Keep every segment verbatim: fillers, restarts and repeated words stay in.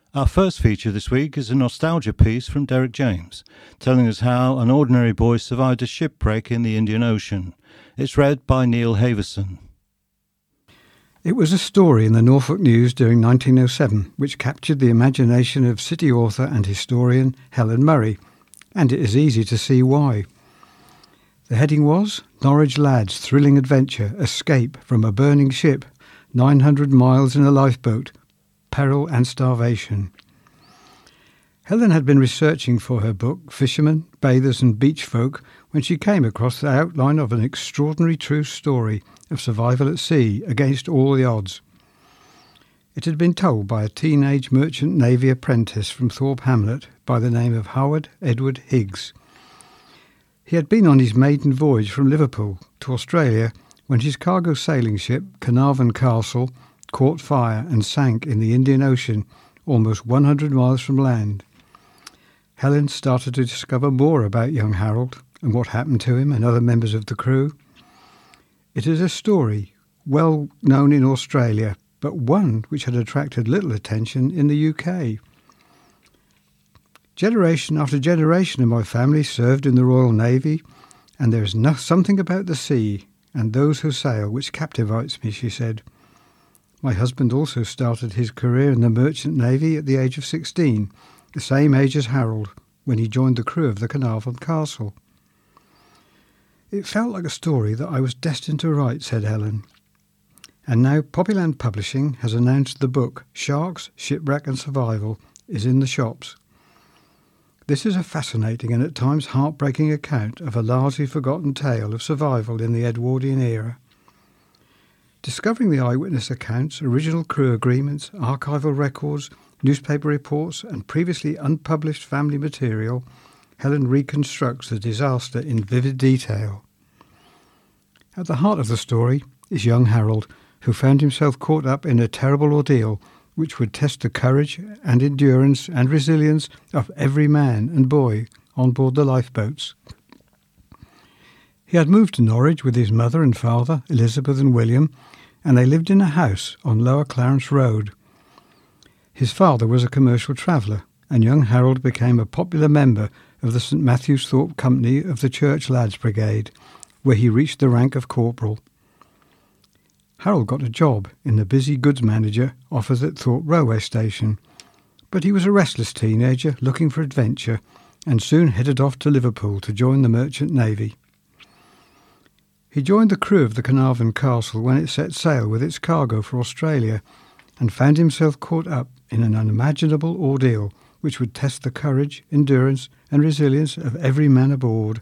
Our first feature this week is a nostalgia piece from Derek James, telling us how an ordinary boy survived a shipwreck in the Indian Ocean. It's read by Neil Haverson. It was a story in the Norfolk News during nineteen oh seven which captured the imagination of city author and historian Helen Murray, and it is easy to see why. The heading was Norwich Lad's Thrilling Adventure, Escape from a Burning Ship, nine hundred miles in a Lifeboat, Peril and Starvation. Helen had been researching for her book Fishermen, Bathers and Beach Folk when she came across the outline of an extraordinary true story of survival at sea against all the odds. It had been told by a teenage merchant navy apprentice from Thorpe Hamlet by the name of Howard Edward Higgs. He had been on his maiden voyage from Liverpool to Australia when his cargo sailing ship Carnarvon Castle caught fire and sank in the Indian Ocean almost one hundred miles from land. Helen started to discover more about young Harold and what happened to him and other members of the crew. It is a story well known in Australia, but one which had attracted little attention in the U K. Generation after generation of my family served in the Royal Navy, and there is no, something about the sea and those who sail which captivates me, she said. My husband also started his career in the Merchant Navy at the age of sixteen, the same age as Harold, when he joined the crew of the Carnarvon Castle. It felt like a story that I was destined to write, said Helen. And now Poppyland Publishing has announced the book Sharks, Shipwreck and Survival is in the shops. This is a fascinating and at times heartbreaking account of a largely forgotten tale of survival in the Edwardian era. Discovering the eyewitness accounts, original crew agreements, archival records, newspaper reports and previously unpublished family material, Helen reconstructs the disaster in vivid detail. At the heart of the story is young Harold, who found himself caught up in a terrible ordeal which would test the courage and endurance and resilience of every man and boy on board the lifeboats. He had moved to Norwich with his mother and father, Elizabeth and William, and they lived in a house on Lower Clarence Road. His father was a commercial traveller, and young Harold became a popular member of the St Matthew's Thorpe Company of the Church Lads Brigade, where he reached the rank of corporal. Harold got a job in the busy goods manager office at Thorpe Railway Station, but he was a restless teenager looking for adventure and soon headed off to Liverpool to join the Merchant Navy. He joined the crew of the Carnarvon Castle when it set sail with its cargo for Australia and found himself caught up in an unimaginable ordeal which would test the courage, endurance and resilience of every man aboard.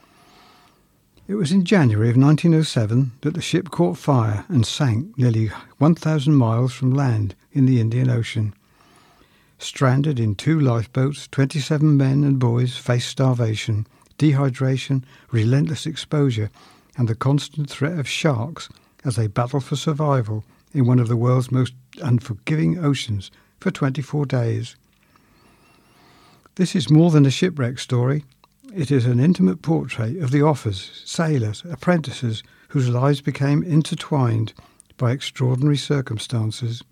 It was in January of nineteen oh seven that the ship caught fire and sank nearly one thousand miles from land in the Indian Ocean. Stranded in two lifeboats, twenty-seven men and boys faced starvation, dehydration, relentless exposure and the constant threat of sharks as they battled for survival in one of the world's most unforgiving oceans for twenty-four days. This is more than a shipwreck story. It is an intimate portrait of the officers, sailors, apprentices whose lives became intertwined by extraordinary circumstances.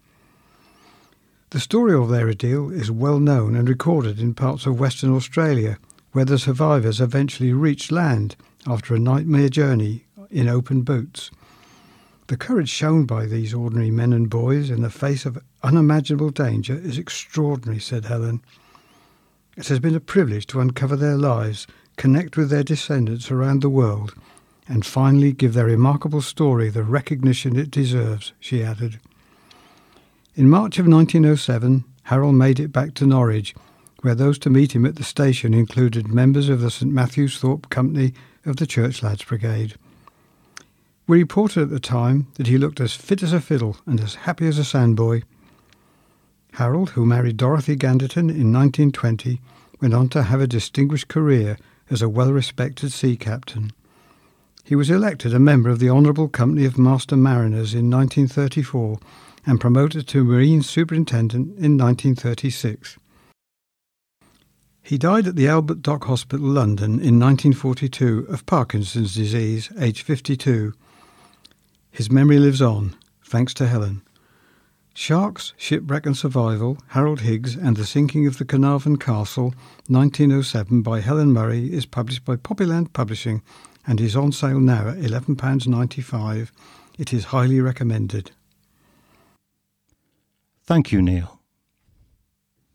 The story of their ordeal is well known and recorded in parts of Western Australia, where the survivors eventually reached land after a nightmare journey in open boats. The courage shown by these ordinary men and boys in the face of unimaginable danger is extraordinary, said Helen. It has been a privilege to uncover their lives, connect with their descendants around the world, and finally give their remarkable story the recognition it deserves, she added. In March of nineteen oh seven, Harold made it back to Norwich, where those to meet him at the station included members of the St Matthew's Thorpe Company of the Church Lads Brigade. We reported at the time that he looked as fit as a fiddle and as happy as a sandboy. Harold, who married Dorothy Ganderton in nineteen twenty, went on to have a distinguished career as a well-respected sea captain. He was elected a member of the Honourable Company of Master Mariners in nineteen thirty-four and promoted to Marine Superintendent in nineteen thirty-six. He died at the Albert Dock Hospital, London, in nineteen forty-two of Parkinson's disease, aged fifty-two. His memory lives on, thanks to Helen. Sharks, Shipwreck and Survival, Harold Higgs and the Sinking of the Carnarvon Castle, nineteen oh seven, by Helen Murray, is published by Poppyland Publishing and is on sale now at eleven pounds ninety-five. It is highly recommended. Thank you, Neil.